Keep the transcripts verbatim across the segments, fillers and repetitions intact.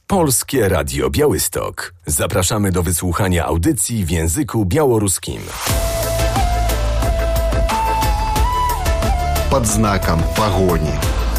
Polskie Radio Białystok. Zapraszamy do wysłuchania audycji w języku białoruskim. Pod znakiem pogoni.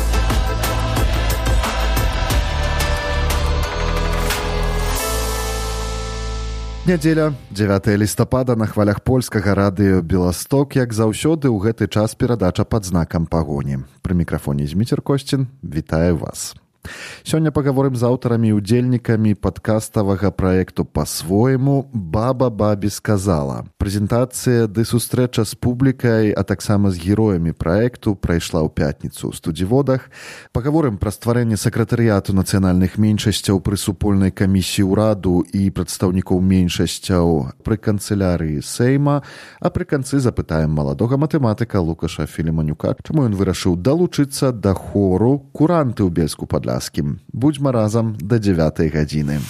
Нядзеля, дзевятага лістапада, на хвалях польскага радыё «Беласток», як заўсёды, ў гэты час перадача пад знакам пагоні. Пры мікрафоне Зміцер Косцін, вітаю вас. Сёння пагаворым з аўтарамі і удзельнікамі падкаставага праекту «Па-свойму» «Баба бабе сказала». Прэзентацыя ды сустрэча з публікай, а таксама з героямі праекту прайшла ў пятніцу ў студзіводах. Пагаворым пра стварэнне сакратарыяту нацыянальных меншасцяў пры супольнай камісіі ўраду і прадстаўнікоў меншасцяў пры канцылярыі Сейма, а пры канцы запытаем маладога матэматыка Лукаша Філіманюка, чаму ён вырашыў далучыцца да хору «Куранты ў Бельску-Падляскім». Будзьма разам да дзевятай гадзіны.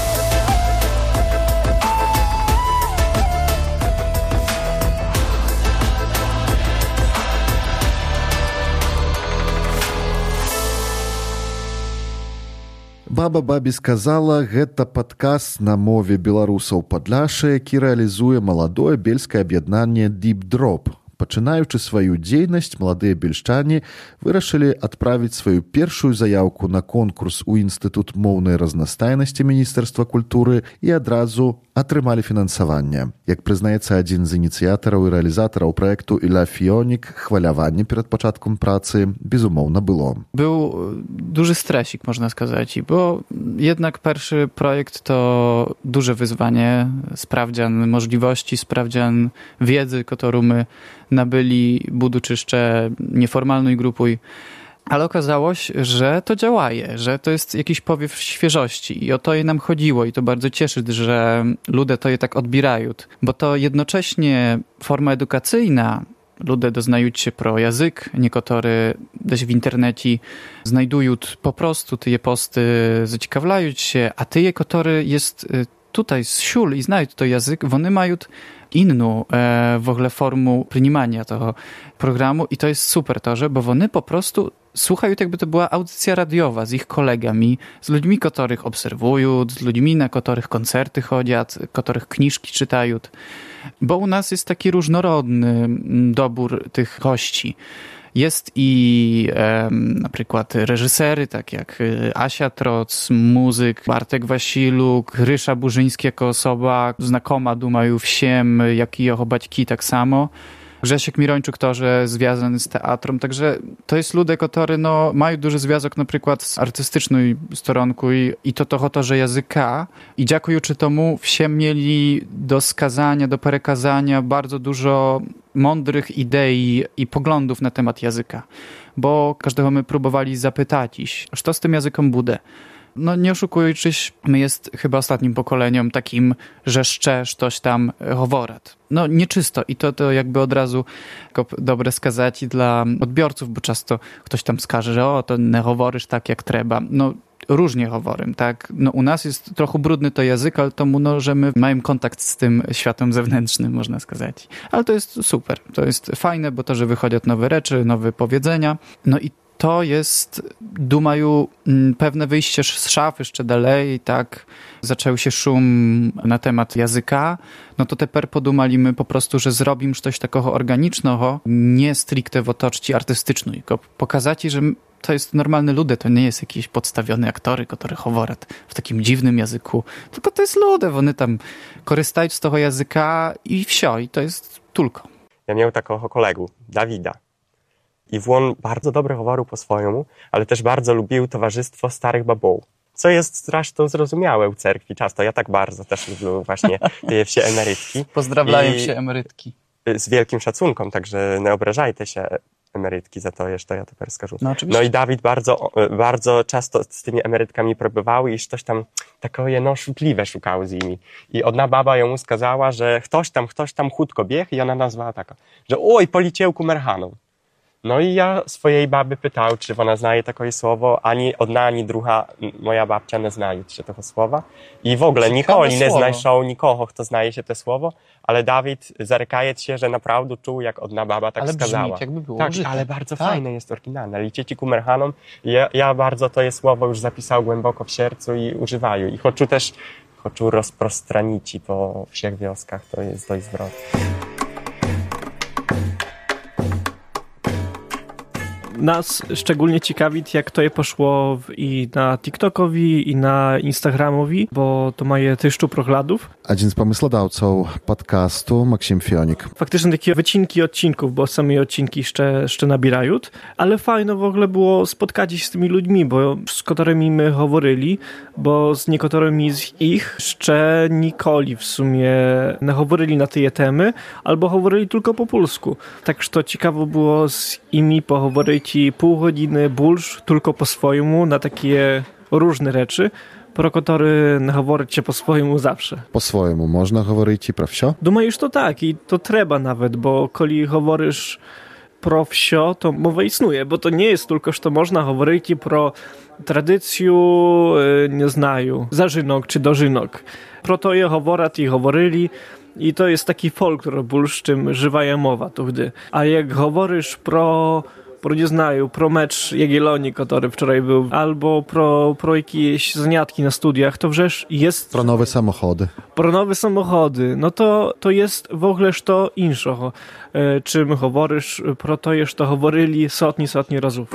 «Баба бабе сказала» – гэта падкаст на мове беларусаў Падляшша, які рэалізуе маладое бельскае аб'яднанне «Deep Drop». Пачынаючы сваю дзейнасць, маладыя бельшчане вырашылі адправіць сваю першую заяўку на конкурс у Інстытут моўнай разнастайнасці Міністэрства культуры і адразу атрымалі фінансаванне. Як прызнаецца адзін з ініцыятараў і рэалізатараў праекту Іля Фіонік, хваляванне перад пачаткам працы, безумоўна, było. Był duży stresik, można сказать, bo jednak pierwszy projekt to duże wyzwanie, sprawdzian możliwości, sprawdzian wiedzy, którą my nabyli, budучи jeszcze nieformalną grupą. Ale okazało się, że to działa, że to jest jakiś powiew świeżości i o to je nam chodziło i to bardzo cieszy, że ludzie to je tak odbierają, bo to jednocześnie forma edukacyjna, ludzie doznają się pro język, niektórzy też w internecie znajdują po prostu te posty, zaciekawlają się, a te, które jest tutaj z siul i znają to język, one mają inną e, w ogóle formę przyjmowania tego programu i to jest super to, że bo one po prostu słuchają, jakby to była audycja radiowa z ich kolegami, z ludźmi, których obserwują, z ludźmi, na których koncerty chodzą, których książki czytają, bo u nas jest taki różnorodny dobór tych gości. Jest i e, na przykład reżysery, tak jak Asia Troc, muzyk Bartek Wasiluk, Rysza Burzyński jako osoba znakoma Dumaju wsiem, jak i jeho baćki tak samo. Grzesiek Mirończuk тоже związany z teatrem, także to jest ludzie, którzy no, mają duży związek na przykład z artystyczną stronką i, i to to, to, że języka i dziękujący temu wsiem mieli do skazania, do przekazania bardzo dużo mądrych idei i poglądów na temat języka, bo każdego my próbowali zapytać, co z tym językiem bude. No nie oszukując, my jest chyba ostatnim pokoleniem takim, że szczerz coś tam howorat. No nieczysto i to, to jakby od razu dobre skazać dla odbiorców, bo często ktoś tam skaże, że o, to nie howorysz tak jak trzeba. No różnie howorym, tak? No u nas jest trochę brudny to język, ale to no, że my mamy kontakt z tym światem zewnętrznym, można сказать. Ale to jest super, to jest fajne, bo to, że wychodzą nowe rzeczy, nowe powiedzenia. No i to jest, думаю, pewne wyjście z szaf jeszcze dalej, tak, zaczął się szum na temat języka, no to teper podumalimy po prostu, że zrobimy coś takiego organicznego, nie stricte w otoczce artystycznej, tylko pokazać, że to jest normalny ludzie, to nie jest jakiś podstawiony aktory, który howorat w takim dziwnym języku, tylko to jest ludzie, one tam korzystają z tego języka i wsio, i to jest tylko. Ja miałem takiego kolegów, Dawida. I on bardzo dobrze mówił po swojemu, ale też bardzo lubił towarzystwo starych babów. Co jest zresztą zrozumiałe u cerkwi często. Ja tak bardzo też lubię właśnie te wsie emerytki. Pozdrawiam się emerytki. Z wielkim szacunkiem, także nie obrażajcie się emerytki za to, jeszcze ja to perskażu. No, no i Dawid bardzo, bardzo często z tymi emerytkami próbował i coś tam takie no szutliwe szukał z nimi. I jedna baba jemu skazała, że ktoś tam, ktoś tam chudko biegł i ona nazwała taka, że oj, policiał ku merchanom. No i ja swojej baby pytał, czy ona znaje takie słowo. Ani jedna, ani druga moja babcia nie znają czy tego słowa. I w ogóle nikogo nie znajszą nikogo, kto znaje się to słowo, ale Dawid zarykaje się, że naprawdę czuł, jak jedna baba tak ale skazała. Brzmi, jakby było tak, użyte. ale bardzo tak. fajne jest oryginalne. Liczycie kumerhanom. Ja, ja bardzo to je słowo już zapisał głęboko w sercu i używają. I chcę też chcę rozprostranić po wszystkich wioskach, to jest dość zwrot. Nas szczególnie ciekawi, jak to je poszło w, i na TikTokowi, i na Instagramowi, bo to ma je tyszczu prochladów. Один z pomysłodawców podcastu, Maksim Fionik. Faktycznie takie wycinki odcinków, bo same odcinki jeszcze, jeszcze nabierają, ale fajno w ogóle było spotkać się z tymi ludźmi, bo z którymi my говорили, bo z niektórymi z ich jeszcze nikoli w sumie nie говорили na te temy, albo говорили tylko po polsku. Tak, że to ciekawo było z nimi poговорить pół godziny bulsz tylko po swojemu na takie różne rzeczy, pro które говорить się po swojemu zawsze. Po swojemu można говорить i про все? Думаю, że to tak i to trzeba nawet, bo koli говориш pro wsio, to mowa istnieje, bo to nie jest tylko, że to można говорить pro tradycję, nie znаю, zażynok czy dożynok. Pro to je говорять i говорили. I to jest taki folklor bulsz, czym żywa je mowa tu gdy. A jak говориш pro Pro nie znają, pro mecz Jagiellonii, który wczoraj był, albo pro, pro jakieś zaniatki na studiach, to wrzesz jest... Pro nowe samochody. Pro nowe samochody, no to, to jest w ogóle to inszego. E, czym говориш, pro to jest to говорили sotni, sotni razów.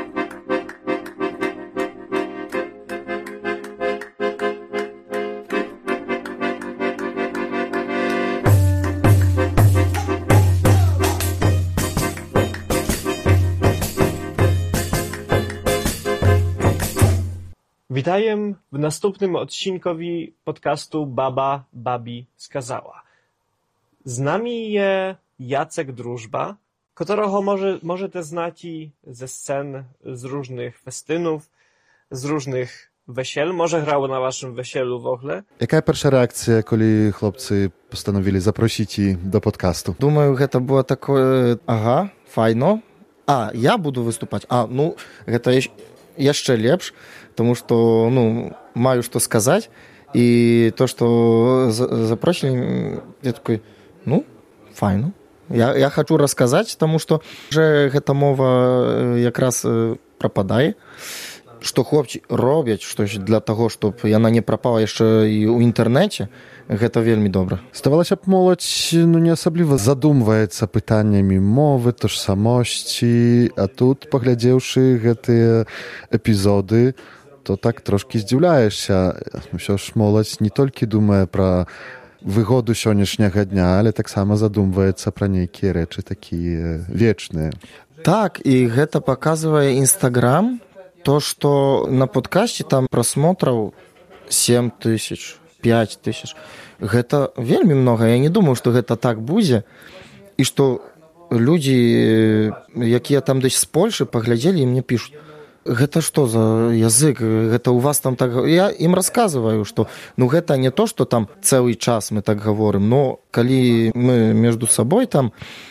Witam w następnym odcinkowi podcastu Baba Babi Skazała. Z nami je Jacek Drużba, którego może, możecie znać ze scen z różnych festynów, z różnych wesiel. Może grał na waszym wesielu w ogóle. Jaka pierwsza reakcja, kiedy chłopcy postanowili zaprosić do podcastu? Думаю, это было такое, ага, файно. А, я буду выступать? А, ну, это еще лепш. Потому что, ну, маю что сказать, и то, что запросили, я такой, ну, файно. Я, я хочу рассказать, потому что уже эта мова якраз пропадает, что хлопцы роблять, что для того, чтобы яна не пропала еще и у интернете, гэта вельмі добра. Здавалася б, моладзь ну, не асабліва задумваецца пытаннямі мовы, тожсамосці, а тут, паглядзеўшы гэтыя эпізоды, то так трошки здзіўляешся. Усё ж моладзь не толькі думае пра выгоду сённяшняга дня, але таксама задумваецца пра нейкія рэчы такія вечныя. Так, і гэта паказвае Інстаграм, то, што на падкасці там прасмотраў сем тысяч, пяць тысяч. Гэта вельмі многа. Я не думаю, што гэта так будзе, і што людзі, якія там десь з Польшы, паглядзелі і мне пішуць, гэта што за язык, гэта у вас там так... Я ім расказваю, што ну гэта не то, што там цэлы час мы так гаворым, но калі мы между сабой там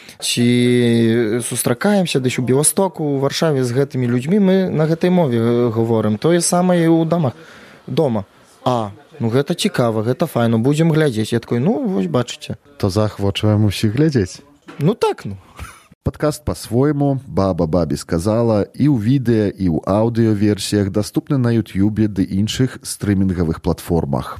ці сустракаемся дэсь у Беластоку, у Варшаве з гэтымі людзьмі, мы на гэтай мове гаворым. Тое самае і ў домах. Дома. А, ну гэта цікава, гэта файно, будзем глядзець. Я такой, ну, вось бачыце. То заахвочваем усіх глядзець. Ну так, ну. Падкаст па-свойму «Баба Бабі сказала» і ў відэа, і ў аўдыёверсіях даступны на Ютьюбе ды іншых стрымінгавых платформах.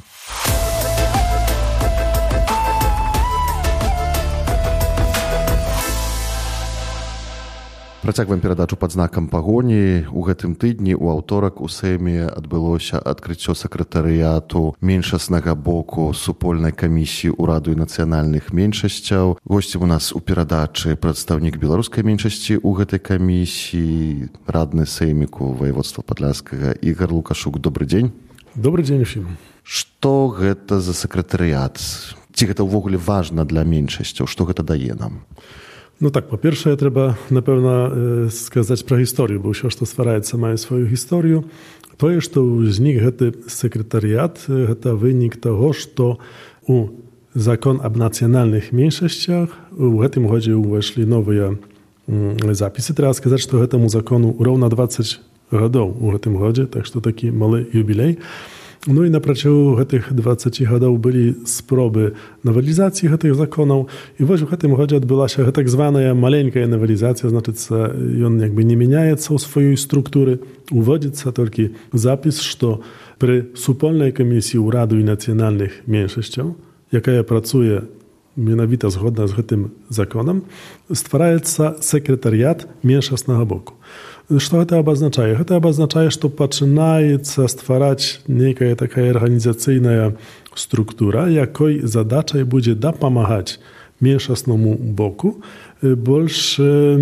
Працягваем перадачу пад знакам пагоні. У гэтым тыдні ў аўторак у Сейме адбылося адкрыццё сакратарыяту меншаснага боку супольнай камісіі ўраду і нацыянальных меншасцяў. Госцем у нас у перадачы прадстаўнік беларускай меншасці ў гэтай камісіі, радны сейміку ваеводства Падляшскага Ігар Лукашук. Добры дзень. Добрый дзень усім. Што гэта за сакратарыят? Ці гэта ўвогуле важна для меншасцяў? Што гэта дае нам? No tak, po pierwsze trzeba na pewno e, skazać про historię, bo все, что ствараецца, мае свою historię. To jest, что ўзнік гэты sekretariat, гэта вынік того, что у закон об нацыянальных меншасцях у гэтым годзе ўвайшлі новыя запісы. Трэба сказаць, што гэтаму закону роўна дваццаць гадоў у гэтым годзе, так што такі малы юбілей. Ну і на працягу гэтых дваццаці гадоў былі спробы навелізацыі гэтых законаў. І вось у гэтым годзе адбылася так званая маленькая навелізацыя, значыцца, ён як бы не мяняецца ў сваёй структуры. Уводзіцца толькі запіс, што пры супольнай камісіі ўраду і нацыянальных меншасцяў, якая працуе менавіта згодна з гэтым законам, ствараецца сакратарыят меншаснага боку. Што гэта абазначае? Гэта абазначае, што пачынаецца ствараць нейкая такая арганізацыйная структура, якой задачай будзе дапамагаць меншаснаму боку больш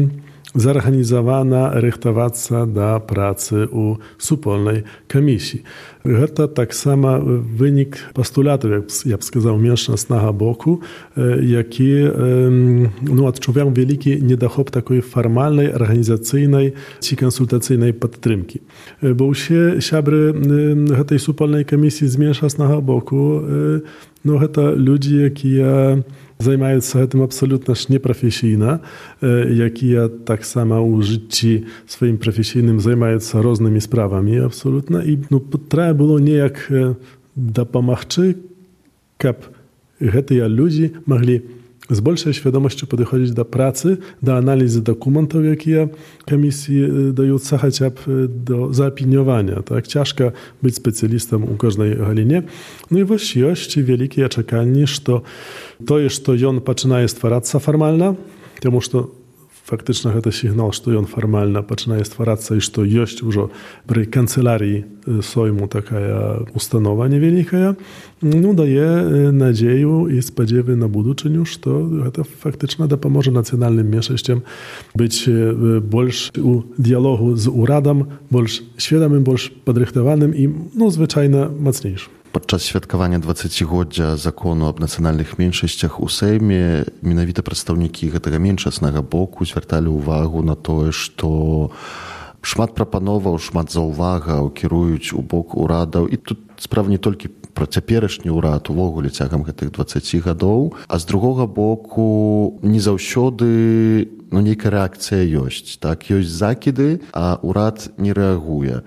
зарганізавана рыхтавацца да працы ў супольнай камісіі. Гэта таксама вынік пастулятаў, я б сказаў, меншаснага боку, які ну, адчуваў вялікі недахоп такой фармальнай, арганізацыйнай ці кансультацыйнай падтрымкі. Бо ўсе сябры гэтай супольнай камісіі з меншаснага боку, ну, гэта людзі, якія займаюцца гэтым абсалютна ж непрафесійна, якія таксама ў жыцці сваім прафесійным займаюцца рознымі справамі абсалютна. І ну, трэба было неяк дапамагчы, каб гэтыя людзі маглі з большай свядомасцю падыходзіць да працы, да аналізу дакументаў, якія камісіі даюцца хаця б до заапіньовання. Так, цяжка быць спецыялістам у кожнай галіне. Ну і вось ёсць вялікія чаканні, што тое, што ён пачынае стварацца фармальна, таму што фактычна гэта сігнал, што ён фармальна пачынае стварацца і што ёсць ужо пры канцылярыі Сойму такая установа невялікая, ну, дае надзею і спадзевы на будучыню, што гэта фактычна дапаможа нацыянальным меншасцям быць больш у дыялогу з урадам, больш сведамым, больш падрыхтаваным і, ну, звычайна мацнейшым. Падчас святкавання дваццацігоддзя закону аб нацыянальных меншасцях у Сейме менавіта прадстаўнікі гэтага меншаснага боку звярталі ўвагу на тое, што шмат прапановаў, шмат заўвагаў кіруюць у бок урадаў. І тут справа не толькі пра цяперашні ўрад увогуле цягам гэтых дваццаці гадоў, а з другога боку не заўсёды ну, нейкая рэакцыя ёсць. Так, ёсць закіды, а ўрад не рэагуе.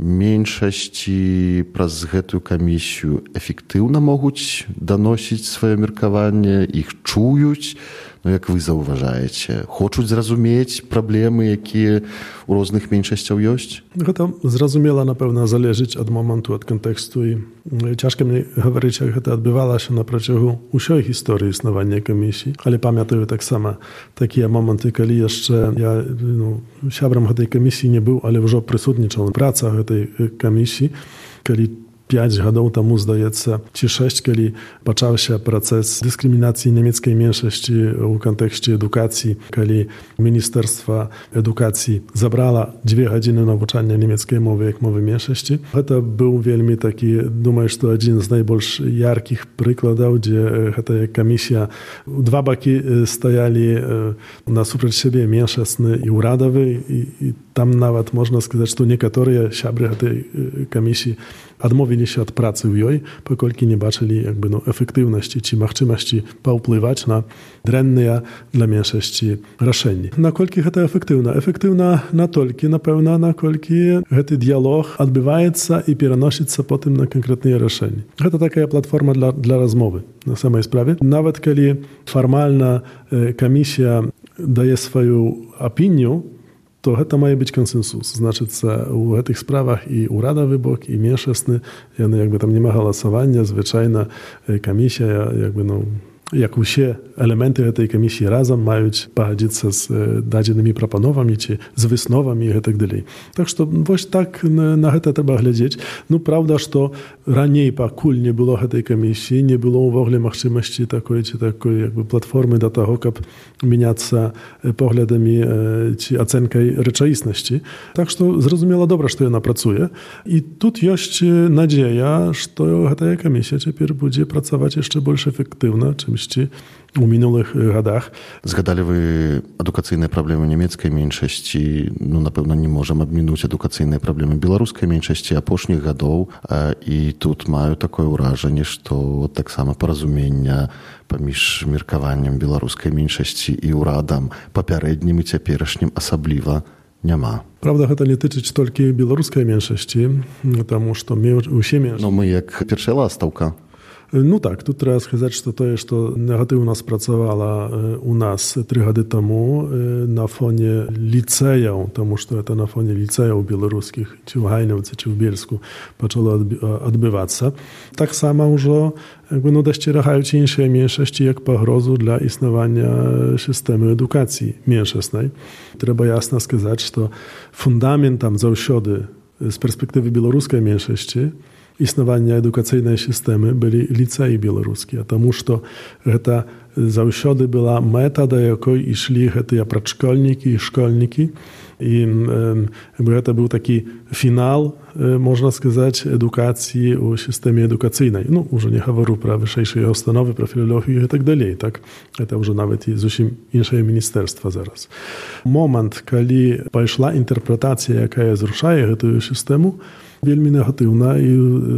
Меншасці праз гэтую камісію эфектыўна могуць даносіць сваё меркаванне, іх чуюць, ну, як вы заўважаеце, хочуць зразумець праблемы, якія ў розных меншасцяў ёсць? Гэта зразумела, напэўна, залежыць ад моманту, ад кантэксту. І цяжка мне гаварыць, як гэта адбывалася на працягу ўсёй гісторыі існавання камісіі. Але памятаю таксама такія моманты, калі яшчэ я ну, сябрам гэтай камісіі не быў, але ўжо прысутнічаў праца гэтай камісіі, калі пяць гадоў таму, здаецца, ці шэсць, калі пачаўся працэс дыскрымінацыі нямецкай меншасці ў кантэксце адукацыі, калі Міністэрства адукацыі забрала дзве гадзіны навучання нямецкай мовы як мовы меншасці. Гэта быў вельмі такі, думаю, што адзін з найбольш яркіх прыкладаў, дзе гэтая камісія ў два бакі стаялі насупраць сябе меншасны і ўрадавы, і, і там нават можна сказаць, што некаторыя сябры гэтай камісіі адмовіліся ад працы ў ёй, паколькі не бачылі як бы, ну, эфектыўнасці ці магчымасці паўплываць на дрэнныя для меншасці рашэнні. Наколькі гэта эфектыўна? Эфектыўна натолькі, напэўна, наколькі гэты дыялог адбываецца і пераносіцца потым на канкрэтныя рашэнні. Гэта такая платформа для, для размовы на самай справе. Нават калі фармальна э, камісія дае сваю апінію, то гэта мае быць кансенсус. Значыцца, у гэтых справах і ўрадавы бок, і меншасны, яны як бы там няма галасавання, звычайна камісія, як бы, ну, як усе элементы гэтай камісіі разам маюць пагадзіцца з дадзенымі прапановамі ці з высновамі і гэтак далей. Так што вось так на, на гэта трэба глядзець. Ну, праўда, што раней пакуль не было гэтай камісіі, не было ўвогуле магчымасці такой ці такой як бы платформы да таго, каб мяняцца поглядамі ці ацэнкай рэчаіснасці. Так што зразумела добра, што яна працуе. І тут ёсць надзея, што гэтая камісія цяпер будзе працаваць яшчэ больш эфектыўна, чым większości u minulych latach. Zgadali wy edukacyjne problemy niemieckiej mniejszości, no na pewno nie możemy obminąć edukacyjne problemy białoruskiej mniejszości apошніх годов, i tu mają takie wrażenie, że tak samo porozumienia pomiędzy меркаваннем białoruskiej mniejszości i uradem poprzednim i теперішнім особливо nie ma. Prawda, to nie tyczy tylko białoruskiej mniejszości, потому что my u siebie... No my jak pierwsza lastawka. Ну так, тут треба сказати, що те, що негативно спрацювала у нас три роки тому на фоні ліцеїв, тому що це на фоні ліцеїв білоруських, чи в Гайнівці, чи в Бєльську, почало відбуватися. Так само вже якби, ну, достигають інші меншості як погрозу для існування системи едукації меншосної. Треба ясно сказати, що фундаментом завжди з перспективи білоруської меншості istnienia edukacyjnej systemy byli licei białoruskie, тому що це zawsze była meta, do jakiej szli te przedszkolniki i szkolniki. I jakby to był taki finał, można сказать, edukacji u systemie edukacyjnej. No, już nie mówię про wyższej ustanove, про filologię i tak dalej, tak? To już nawet i zupełnie inne ministerstwo zaraz. Moment, kiedy poszła interpretacja, jaka zruszaje tę systemu, вельмі негативна і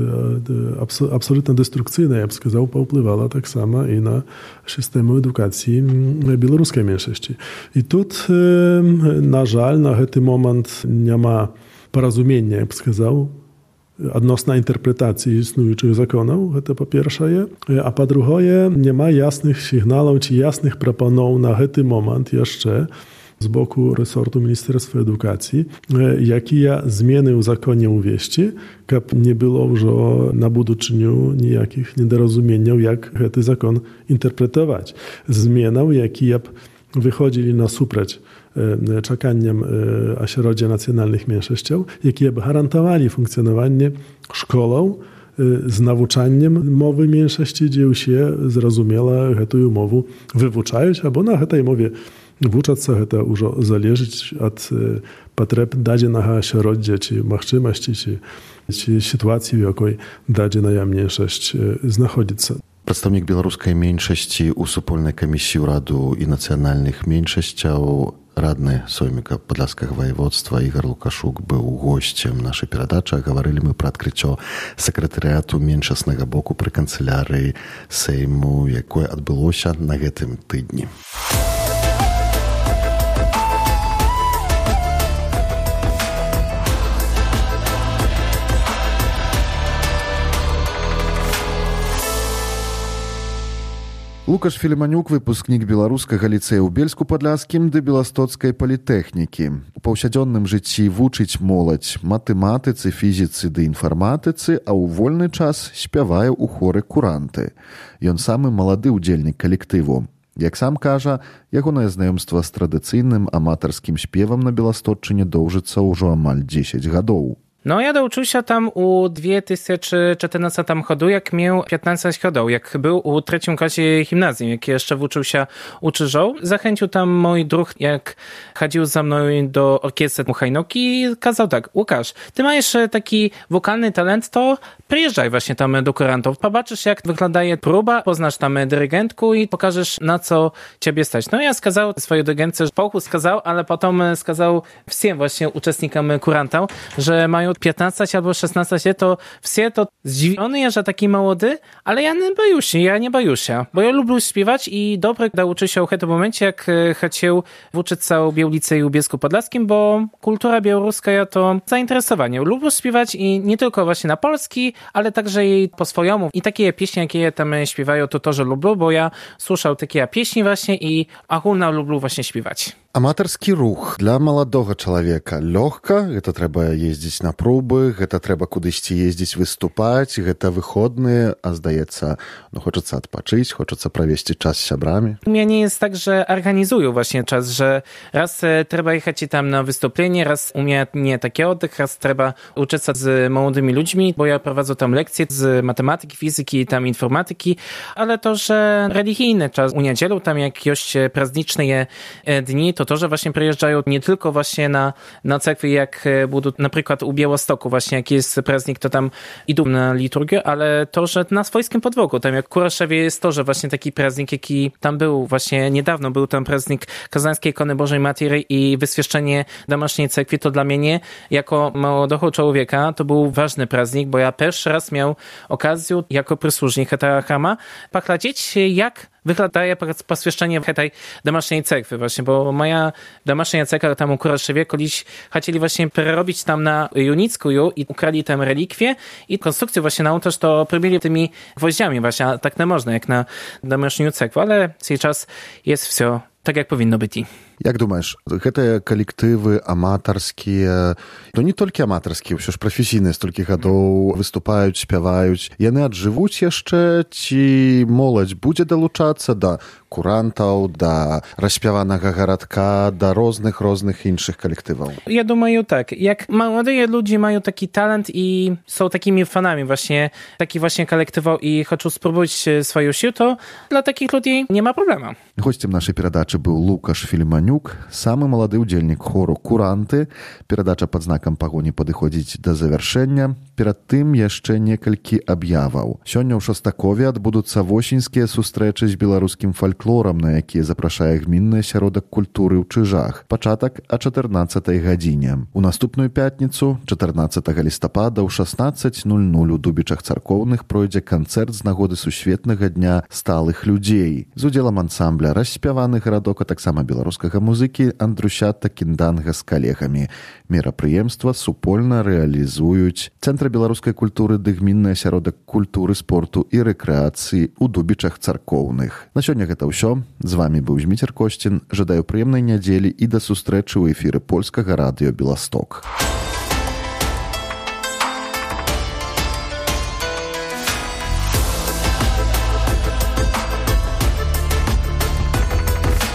абсолютно деструкційна, я б сказав, повпливала так само і на систему едукації білоруської меншості. І тут, на жаль, на цей момент нема порозуміння, я б сказав, odnośnie interpretacji istniejących zakonów, to po pierwsze, a po drugie, nie ma jasnych sygnałów czy jasnych propozycji na ten moment jeszcze z boku resortu Ministerstwa Edukacji, jakie zmiany w zakonie uwieści, aby nie było już na buduczyniu nijakich niedorozumień, jak ten zakon interpretować. Zmianów, jakie wychodzili na supreć czekaniom ośrodków nacjonalnych mniejszości, jakie gwarantowali funkcjonowanie szkołą z nauczaniem mowy mniejszości, gdzie się zrozumiała tę mowę wywuczają, albo na tej mowie włóczаться, to już zależy od potrzeb danego ośrodka, czy możliwości, czy, czy sytuacji, w jakiej dana mniejszość znajduje się. Przedstawiciel białoruskiej mniejszości u Supolnej Komisji Radu i Nacjonalnych Mniejszości, radny Sejmika Podlaskiego Województwa Igor Łukaszuk był gościem naszej передачи. Говорили мы про открытие секретариату меншасного боку при канцелярии Сейму, якое отбылося на гэтым тыдні. Лукаш Філіманюк, выпускнік беларускага ліцэя ў Бельску-Падляскім ды Беластоцкай палітэхнікі. У паўсядзённым жыцці вучыць моладзь матэматыцы, фізіцы ды інфарматыцы, а ў вольны час спявае ў хоры куранты. Ён самы малады ўдзельнік калектыву. Як сам кажа, ягонае знаёмства з традыцыйным аматарскім спевам на Беласточчыне доўжыцца ўжо амаль дзесяць гадоў. No ja douczył się tam u dwie tysiące czternastego chodu, jak miał piętnaście chodów, jak był u trzecim klasie gimnazjum, jak jeszcze uczył się uczyżą. Zachęcił tam mój druh, jak chodził za mną do orkiestry Muchajnoki i kazał tak: Łukasz, ty masz taki wokalny talent, to przyjeżdżaj właśnie tam do kurantów, pobaczysz jak wygląda próba, poznasz tam dyrygentku i pokażesz na co ciebie stać. No ja skazał swojej dyrygentce, połku skazał, ale potem skazał wszystkim właśnie uczestnikom kurantów, że mają piętnaście albo szesnaście lat, to wszyscy to zdziwiony, że taki młody, ale ja nie boję się, ja nie boję się, bo ja lubię śpiewać i dobrze nauczył się w tym momencie, jak chciał uczyć się u Białlicy i u Bielsku-Podlaskim, bo kultura białoruska to zainteresowanie. Lubię śpiewać i nie tylko właśnie na polski, ale także i po swojemu. I takie pieśni, jakie tam śpiewają, to to, że lubię, bo ja słyszał takie pieśni właśnie i ogólnie lubię właśnie śpiewać. Аматарскі рух для маладога чалавека лёгка, гэта трэба ездзіць на пробы, гэта трэба кудысьці ездзіць выступаць, гэта выходныя, а здаецца, ну хочацца адпачыць, хочацца правесці час з сябрамі. У mnie nie jest tak, że organizują właśnie czas, że raz trzeba jechać tam na wystąpienie, raz u mnie nie taki oddech, raz trzeba uczyć się z młodymi ludźmi, bo ja prowadzę tam lekcje z matematyki, fizyki i tam informatyki, ale to, że religijny czas u niedzielu, tam jakieś prazdniczne dni, to to, że właśnie przyjeżdżają nie tylko właśnie na, na cerkwy, jak będą na przykład u Białostoku właśnie, jak jest praznik, to tam idą na liturgię, ale to, że na swojskim podwogu, tam jak w Kuraszewie jest to, że właśnie taki praznik, jaki tam był właśnie niedawno, był tam praznik Kazańskiej Ikony Bożej Matiery i wyswieszczenie Damasznej Cerkwi, to dla mnie, jako młodego człowieka, to był ważny praznik, bo ja pierwszy raz miał okazję, jako przysłużnik tego chrama, pachladzieć, jak wyglądaje poswieszczenie tej Damasznej Cerkwy właśnie, bo moja Damaszna Cerkwa tam u Kuraszewie kiedyś chcieli właśnie przerobić tam na Junicku i ukrali tam relikwie i konstrukcję właśnie na ołtarz to probili tymi gwoździami właśnie, a tak nie można jak na Damaszną Cerkwę, ale teraz jest wszystko tak, jak powinno być. Як думаеш, гэтыя калектывы аматарскія, то не толькі аматарскія, ўсё ж прафесійныя столькі гадоў выступаюць, спяваюць, яны аджывуць яшчэ, ці моладзь будзе далучацца да курантаў, да распяванага гарадка, да розных-розных іншых калектываў? Ja думаю tak, jak młodzi ludzie mają taki talent i są takimi fanami właśnie takich właśnie kolektywów i chcą spróbować swoją siłę, to dla takich ludzi nie ma problemu. Гостем нашай перадачы быў Лукаш Філіманюк, самы малады ўдзельнік хору «Куранты». Перадача пад знакам пагоні падыходзіць да завяршэння. Перад тым яшчэ некалькі аб'яваў. Сёння ў Шастакове адбудуцца восеньскія сустрэчы з беларускім фальклорам, на якія запрашае гмінны асяродак культуры ў Чыжах. Пачатак о чатырнаццатай гадзіне. У наступную пятніцу, чатырнаццатага лістапада, ў шаснаццаць нуль нуль у Дубічах царкоўных пройдзе канцэрт з нагоды сусветнага дня сталых людзей. З удзелам ансамбля «Распяваны гарадок», а таксама беларускага музыкі Андрусята Кінданга з калегамі. Мерапрыемства супольна рэалізуюць Цэнтр беларускай культуры ды гмінны асяродак культуры, спорту і рэкрэацыі ў Дубічах царкоўных. На сёння гэта ўсё. З вами быў Зміцер Косцін. Жадаю прыемнай нядзелі і да сустрэчы ў эфіры польскага радыё «Беласток».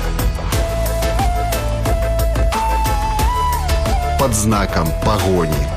Под знаком погони.